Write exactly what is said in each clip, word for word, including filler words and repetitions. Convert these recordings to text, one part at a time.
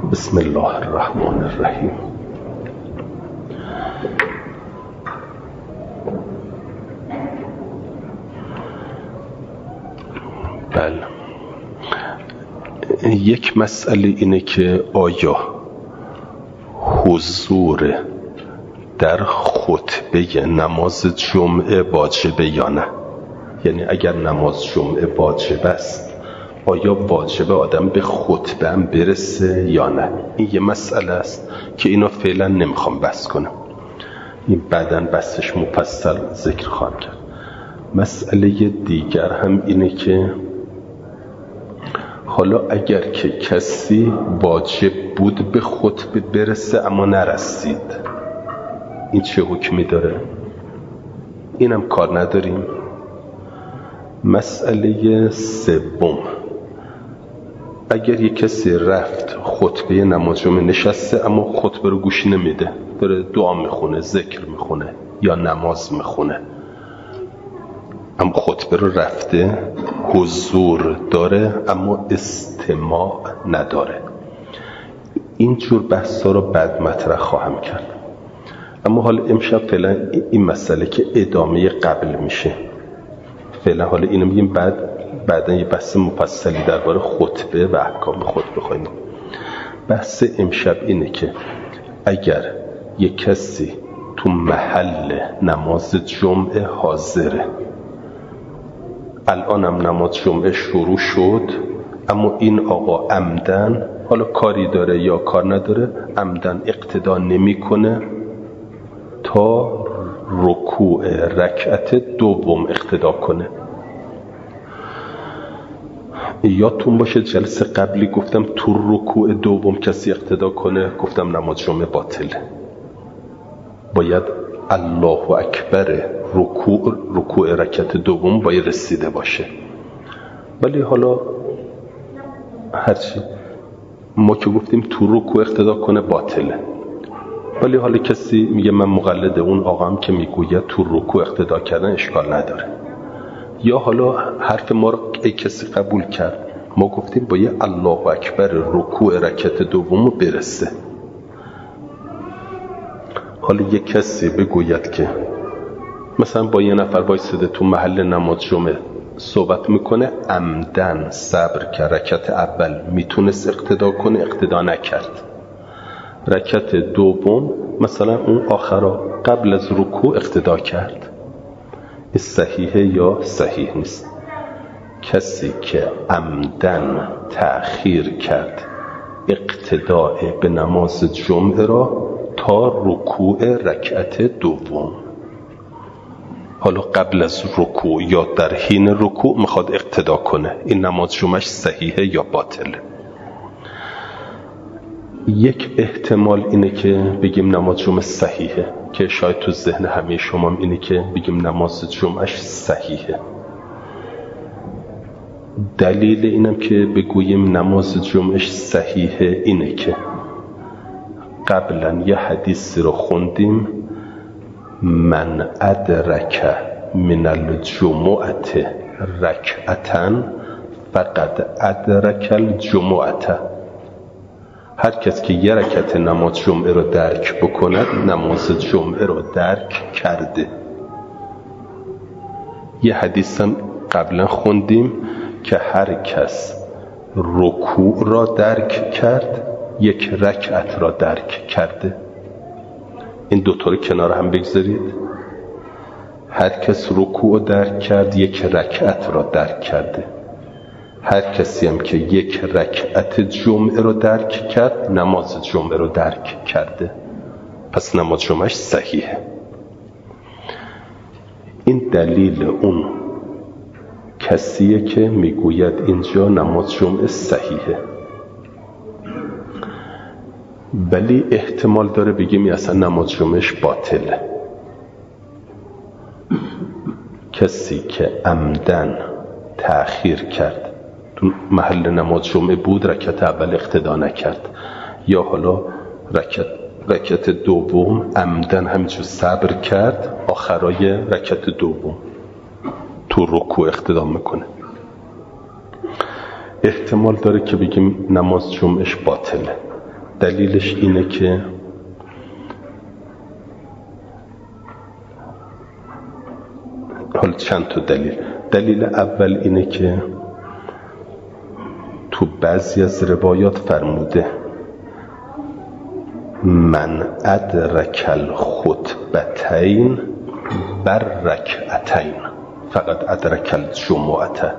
بسم الله الرحمن الرحیم. بله، یک مسئله اینه که آیا حضور در خطبه نماز جمعه واجبه یا نه؟ یعنی اگر نماز جمعه واجب است، آیا واجبه آدم به خطبه هم برسه یا نه؟ این یه مسئله است که اینا فعلا نمیخوام بحث کنم، این بعداً بحثش مفصل ذکر خواهم کرد. مسئله دیگر هم اینه که حالا اگر که کسی واجب بود به خطبه برسه اما نرسید، این چه حکمی داره؟ اینم کار نداریم. مسئله سوم، اگر یک کسی رفت خطبه نماز جمعه نشسته اما خطبه رو گوش نمیده، داره دعا میخونه، ذکر میخونه یا نماز میخونه، اما خطبه رو رفته، حضور داره اما استماع نداره، این جور بحثا رو بعد مطرح خواهم کرد. اما حالا امشب فعلا این مسئله که ادامه قبل میشه، فعلا حالا اینو میگیم، بعد بعدا یه بحث مفصلی درباره خطبه و احکام خطبه خواهیم. بحث امشب اینه که اگر یک کسی تو محل نماز جمعه حاضره، الان هم نماز جمعه شروع شد، اما این آقا عمدن، حالا کاری داره یا کار نداره، عمدن اقتدا نمی کنه تا رکوع رکعت دوم اقتدا کنه. یادتون باشه جلسه قبلی گفتم تو رکوع دوم کسی اقتدا کنه، گفتم نماز جمعه باطله، باید الله اکبر رکوع رکوع رکعت دوم باید رسیده باشه. ولی حالا هرچی ما که گفتیم تو رکوع اقتدا کنه باطله، ولی حالا کسی میگه من مقلد اون آقام که میگوید تو رکوع اقتدا کردن اشکال نداره، یا حالا حرف ما رو ای کسی قبول کرد، ما گفتیم با یه الله اکبر رکوع رکعت دومو برسه. حالا یه کسی بگوید که مثلا با یه نفر وایساده تو محل نماز جمعه صحبت میکنه، عمدن صبر کرد، رکعت اول میتونست اقتدا کنه، اقتدا نکرد، رکعت دوم مثلا اون آخرا قبل از رکوع اقتدا کرد، این صحیحه یا صحیح نیست؟ کسی که عمدن تأخیر کرد اقتداء به نماز جمعه را تا رکوع رکعت دوم، حالا قبل از رکوع یا در حین رکوع میخواد اقتدا کنه، این نماز جمعهش صحیحه یا باطله؟ یک احتمال اینه که بگیم نماز جمعه صحیحه، که شاید تو ذهن همه شما اینه که بگیم نماز جمعهش صحیحه. دلیل اینم که بگوییم نماز جمعهش صحیحه اینه که قبلا یه حدیثی رو خوندیم، من ادرک من الجمعه رکعتن فقد ادرک الجمعه، هر کس که یه رکعت نماز جمعه رو درک بکند نماز جمعه رو درک کرده. یه حدیث هم قبلا خوندیم که هر کس رکوع را درک کرد یک رکعت را درک کرده. این دوتا رو کنار هم بگذارید، هر کس رکوع درک کرد یک رکعت را درک کرده، هر کسی هم که یک رکعت جمعه رو درک کرد نماز جمعه رو درک کرده، پس نماز جمعهش صحیحه. این دلیل اون کسیه که میگوید اینجا نماز جمعه صحیحه. ولی احتمال داره بگیم اصلا نماز جمعهش باطله. کسی که عمدن تأخیر کرد، تو محل نماز جمعه بود رکعت اول اقتدا نکرد، یا حالا رکعت رکعت دوم عمدن همینجور صبر کرد، آخرای رکعت دوم تو رکوع اقتدا میکنه، احتمال داره که بگیم نماز جمعهش باطله. دلیلش اینه که حالا چند تا دلیل. دلیل اول اینه که تو بعضی از روایات فرموده من ادرک الخطبتین بر رکعتین فقط ادرک الجمعه.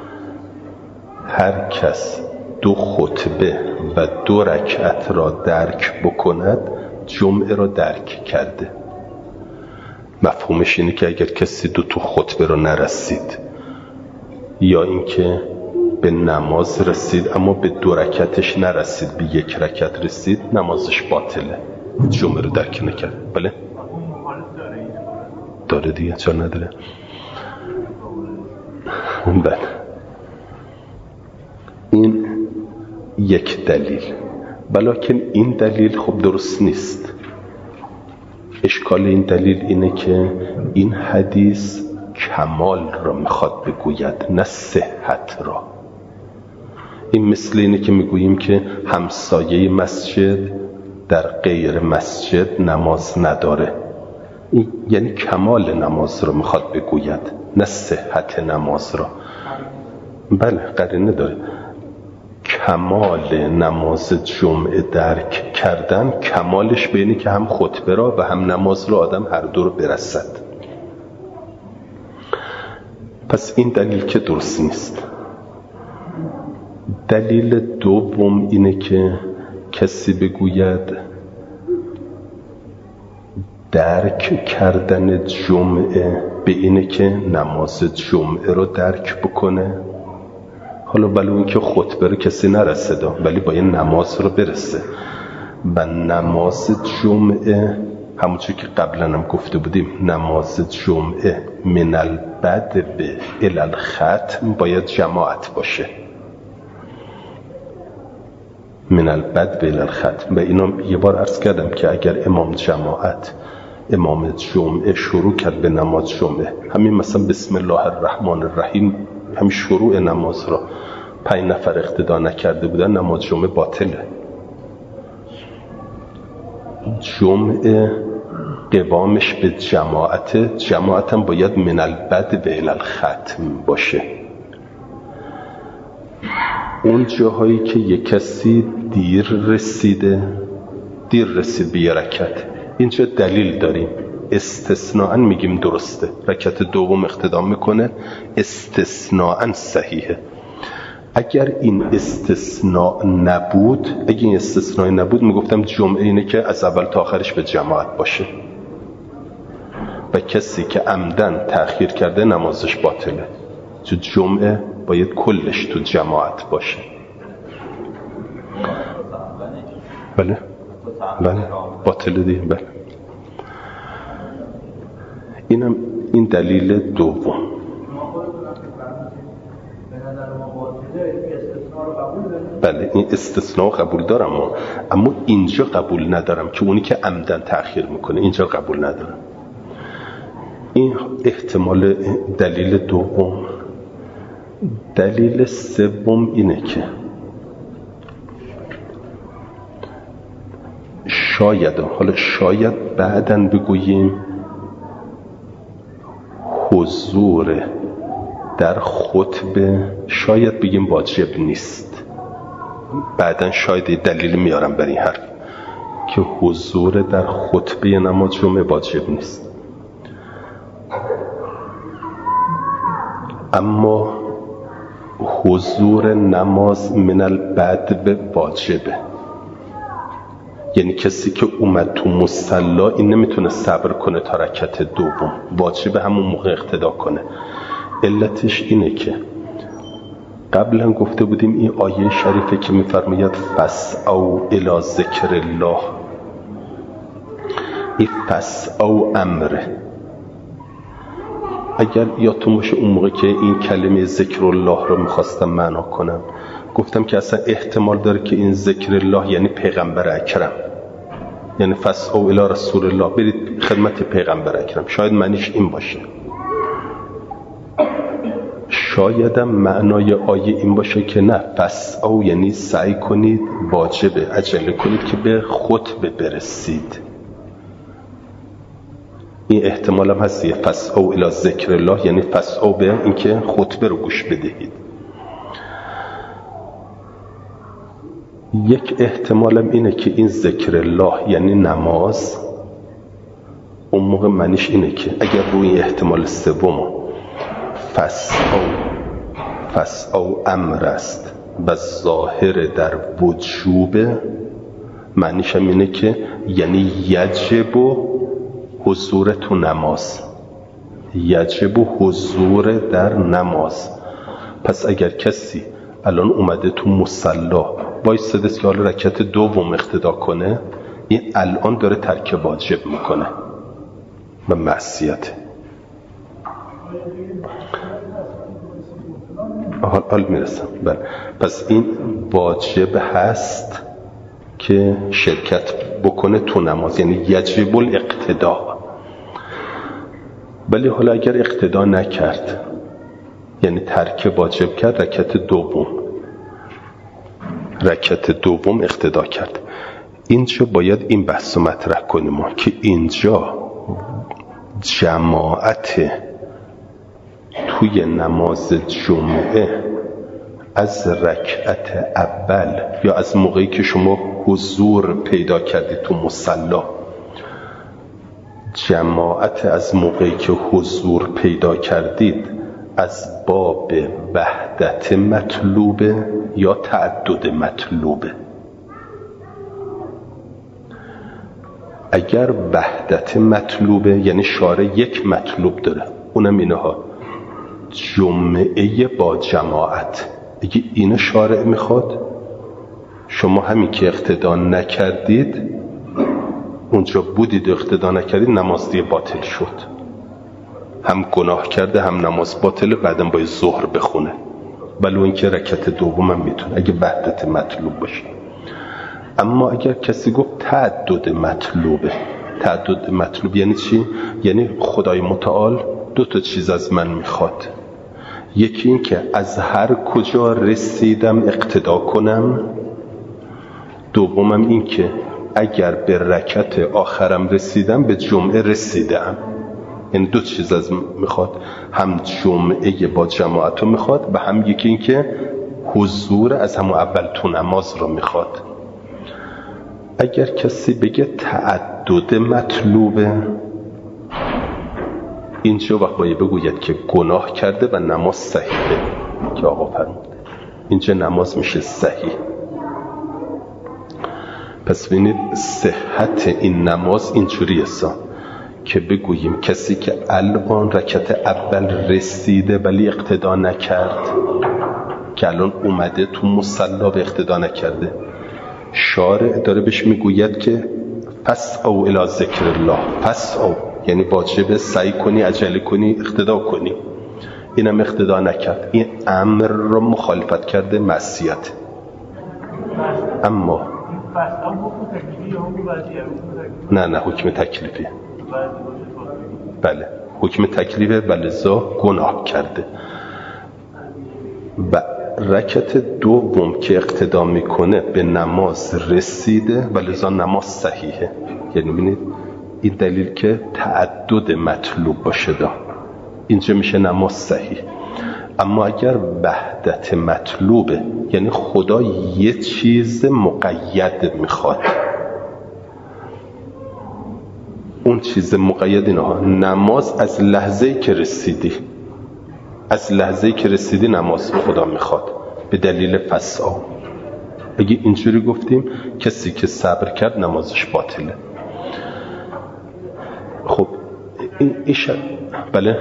هر کس دو خطبه و دو رکعت را درک بکند جمعه را درک کرده. مفهومش اینه که اگر کسی دو تا خطبه را نرسید یا اینکه به نماز رسید اما به دو رکعتش نرسید، به یک رکعت رسید، نمازش باطله، جمعه رو درک نکرد. بله داره دیگه، چرا نداره؟ بله این یک دلیل. بلکه این دلیل خب درست نیست. اشکال این دلیل اینه که این حدیث کمال را میخواد بگوید نه صحت را. این مثل اینه که میگوییم که همسایه مسجد در غیر مسجد نماز نداره. این یعنی کمال نماز را میخواد بگوید نه صحت نماز را. بله قرینه داره. کمال نماز جمعه درک کردن کمالش به اینه که هم خطبه را و هم نماز را آدم هر دو رو برسد. پس این دلیل که درست نیست. دلیل دوم اینه که کسی بگوید درک کردن جمعه به اینه که نماز جمعه رو درک بکنه. حالا بلو این که خطبه رو کسی نرسده ولی باید نماز رو برسه و نماز جمعه همونجور که قبلا هم گفته بودیم نماز جمعه من البدو الی الختم باید جماعت باشه. من البدو الی الختم. و اینو یه بار عرض کردم که اگر امام جماعت امام جمعه شروع کرد به نماز جمعه، همین مثلا بسم الله الرحمن الرحیم، همین شروع نماز را پنج نفر اقتدا نکرده بودن، نماز جمعه باطله. جمعه قوامش به جماعت، جماعت هم باید من البدو الی الختم باشه. اون جاهایی که یک کسی دیر رسیده دیر رسید به یه رکعت، اینجا دلیل داریم، استثناءً میگیم درسته، رکعت دوم اقتدا میکنه، استثناءً صحیحه. اگر این استثناء نبود اگر این استثناء نبود میگفتم جمعه اینه که از اول تا آخرش به جماعت باشه و کسی که عمدن تأخیر کرده نمازش باطله، چون جمعه باید کلش تو جماعت باشه. بله بله باطله دیگه. بله اینم این دلیل دوم. بله این استثناء قبول دارم اما, اما اینجا قبول ندارم که اونی که عمدن تأخیر میکنه، اینجا قبول ندارم. این احتمال دلیل دوم. دلیل سوم اینه که شاید حالا شاید بعدن بگوییم حضور در خطبه شاید بگیم واجب نیست. بعدن شاید دلیل میارم بر این حرف که حضور در خطبه نماز جمعه واجب نیست، اما حضور نماز من البدو واجبه. یعنی کسی که اومد تو مصلی این نمیتونه صبر کنه تا رکعت دوم، واجبه همون موقع اقتدا کنه. علتش اینه که قبلا گفته بودیم این آیه شریفه که میفرماید فسعوا الی ذکر الله، این فسعوا امره. اگر یادتون باشه اون موقع که این کلمه ذکر الله رو میخواستم معنا کنم گفتم که اصلا احتمال داره که این ذکر الله یعنی پیغمبر اکرم، یعنی فسعوا الی رسول الله، برید خدمت پیغمبر اکرم. شاید معنیش این باشه. شایدم معنای آیه این باشه که نه فسعوا یعنی سعی کنید، واجبه عجله کنید که به خطبه برسید. این احتمال هم هست یه فسعوا الی ذکر الله یعنی فسعوا به اینکه خطبه رو گوش بدهید. یک احتمالم اینه که این ذکر الله یعنی نماز. اون موقع معنیش اینه که اگر روی احتمال سوم فسعوا فسعوا امر است و ظاهر در وجوب، معنیش هم اینه که یعنی یجب حضور تو نماز، یجب حضور در نماز. پس اگر کسی الان اومده تو مصلا وایساده که حالا رکعت دوم اقتدا کنه، این الان داره ترک واجب میکنه و معصیته. حال حال میرسم. بله. پس این واجب هست که شرکت بکنه تو نماز، یعنی یجب الاقتدا. ولی حالا اگر اقتدا نکرد یعنی ترک واجب کرد، رکعت دوم رکعت دوم اقتدا کرد، اینجا باید این بحث رو مطرح کنیم ما که اینجا جماعت توی نماز جمعه از رکعت اول یا از موقعی که شما حضور پیدا کردید تو مصلا، جماعت از موقعی که حضور پیدا کردید از باب وحدت مطلوبه یا تعدد مطلوبه. اگر وحدت مطلوبه یعنی شارع یک مطلوب داره، اونم اینه ها جمعه با جماعت. اگه اینو شارع میخواد، شما همین که اقتدا نکردید، اونجا بودید و اقتدا نکردید، نماز دیگه باطل شد، هم گناه کرده هم نماز باطله، بعدم باید ظهر بخونه. ولو اینکه رکعت دوم هم میتونه اگه وحدت مطلوب باشه. اما اگر کسی گفت تعدد مطلوبه، تعدد مطلوب یعنی چی؟ یعنی خدای متعال دو تا چیز از من میخواد، یکی این که از هر کجا رسیدم اقتدا کنم، دومم این که اگر به رکعت آخرم رسیدم به جمعه رسیدم. این دو چیز از میخواد، هم جمعه با جماعت رو میخواد و هم یکی این که حضور از همون اول تو نماز رو میخواد. اگر کسی بگه تعدد مطلوبه، اینجا وقت باید بگوید که گناه کرده و نماز صحیحه که آقا فرموده، اینجا نماز میشه صحیح. پس ببینید صحت این نماز اینجوری هستن که بگوییم کسی که الان رکعت اول رسیده ولی اقتدا نکرد، که الان اومده تو مصلا و اقتدا نکرده، شارع داره بهش میگوید که فسعوا الی ذکر الله. فسعوا یعنی واجب سعی کنی، عجله کنی، اقتدا کنی. اینم اقتدا نکرد، این امر رو مخالفت کرده، معصیت. اما نه نه حکم تکلیفی، بله حکم تکلیفه، ولذا گناه کرده. و رکعت دوم که اقتدا میکنه به نماز رسیده، ولذا نماز صحیحه. یعنی ببینید این دلیل که تعدد مطلوب باشه دا، اینجا میشه نماز صحیح. اما اگر وحدت مطلوبه، یعنی خدا یه چیز مقید میخواد، اون چیز مقید اینها نماز از لحظه‌ای که رسیدی، از لحظه‌ای که رسیدی نماز خدا میخواد به دلیل فسعوا. اگه اینجوری گفتیم کسی که صبر کرد نمازش باطله. خب این ایش بله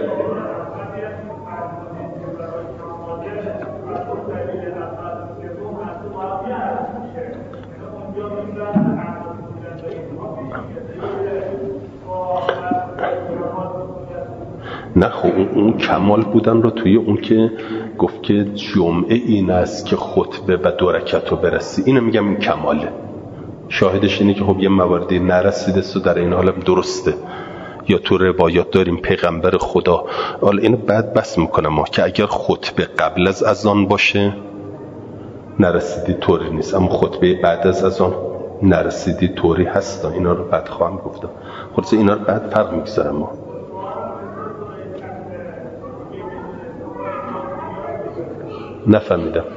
نه خب اون کمال بودن رو توی اون که گفت که جمعه این است که خطبه و دو رکعت رو برسی، اینو میگم این کماله. شاهدش اینه که خب یه مواردی نرسیده سو در این حالم درسته، یا تو روایات داریم پیغمبر خدا. حالا اینو بعد بس میکنم ما که اگر خطبه قبل از اذان باشه نرسیدی طوری نیست، اما خطبه بعد از اذان نرسیدی طوری هست. اینا رو بعد خواهم گفتم. خلاصه اینا رو بعد فرق میگذارم ما. نفهمیدم.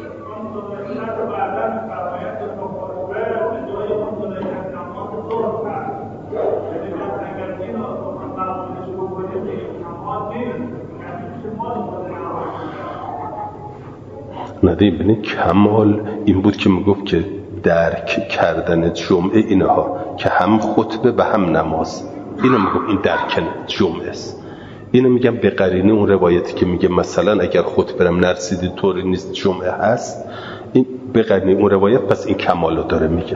نده ببینی کمال این بود که میگفت که درک کردن جمعه اینها که هم خطبه و هم نماز، اینو میگفت این درک جمعه است. اینو میگم به قرینه اون روایتی که میگه مثلا اگر خطبه رم نرسیدی طوری نیست جمعه هست، این به قرینه اون روایت، پس این کمالو داره میگه.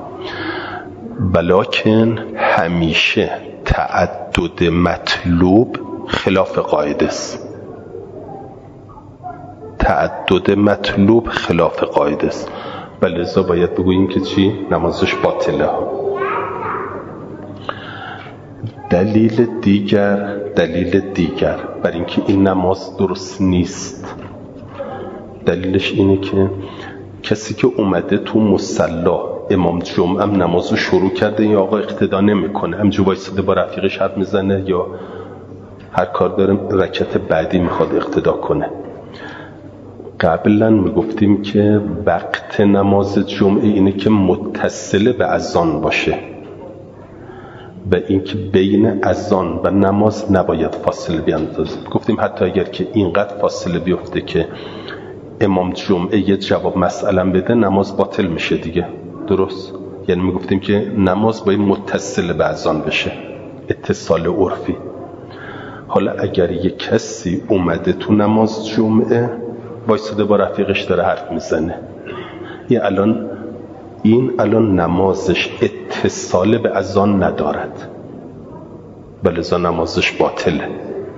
بلکن همیشه تعدد مطلوب خلاف قاعده است. تعدد مطلوب خلاف قاعده است. بلذا باید بگوییم که چی؟ نمازش باطله. دلیل دیگر دلیل دیگر بر اینکه این نماز درست نیست، دلیلش اینه که کسی که اومده تو مصلا، امام جمعه هم نمازو شروع کرده، یا آقا اقتدا نمیکنه، همجا وایساده با رفیقش حرف میزنه یا هر کار داره، رکعت بعدی میخواد اقتدا کنه. قبلا میگفتیم که وقت نماز جمعه اینه که متصل به اذان باشه و اینکه بین اذان و نماز نباید فاصله بیاندازه. گفتیم حتی اگر که اینقدر فاصله بیفته که امام جمعه یه جواب مسئله بده، نماز باطل میشه دیگه. درست؟ یعنی میگفتیم که نماز باید متصل به اذان بشه، اتصال عرفی. حالا اگر یه کسی اومده تو نماز جمعه وایساده با رفیقش داره حرف میزنه، این الان این الان نمازش اتصال به اذان ندارد، بلذا نمازش باطله.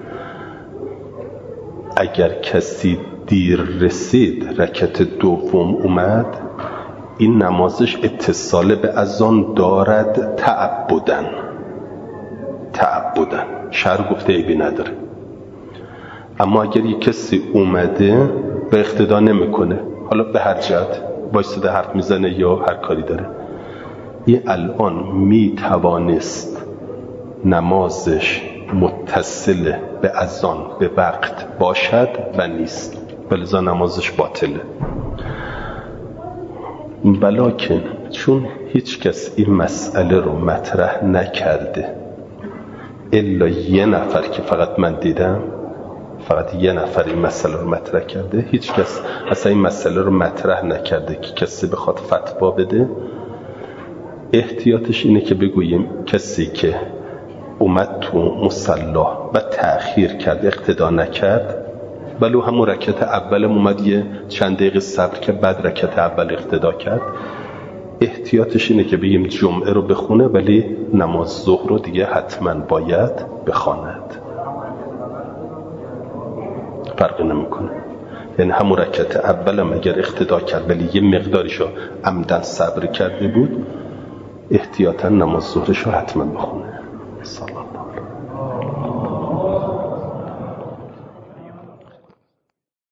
اگر کسی دیر رسید رکعت دوم اومد، این نمازش اتصال به اذان دارد تعبدن تعبدن شرع گفته عیبی نداره. اما اگر یک کسی اومده و اقتدا نمیکنه، حالا به هر جهت وایساده حرف میزنه یا هر کاری داره، این الان میتوانست نمازش متصل به اذان به وقت باشد و نیست، بلذا نمازش باطله. بلکن چون هیچ کس این مسئله رو مطرح نکرده الا یه نفر که فقط من دیدم، فقط یه نفر این مسئله رو مطرح کرده، هیچ کس اصلا این مسئله رو مطرح نکرده که کسی بخواد فتوا بده. احتیاطش اینه که بگوییم کسی که اومد تو مصلا و تأخیر کرد، اقتدا نکرد، ولو همون رکعت اولم اومد یه چند دقیقه صبر که بعد رکعت اول اقتدا کرد، احتیاطش اینه که بگیم جمعه رو بخونه ولی نماز ظهر رو دیگه حتما باید بخواند. فرقی نمیکنه. یعنی همون رکعت اولم اگر اقتدا کرد ولی یه مقداریشو عمدن صبر کرده بود، احتیاطا نماز ظهرش رو حتما بخونه. سلام.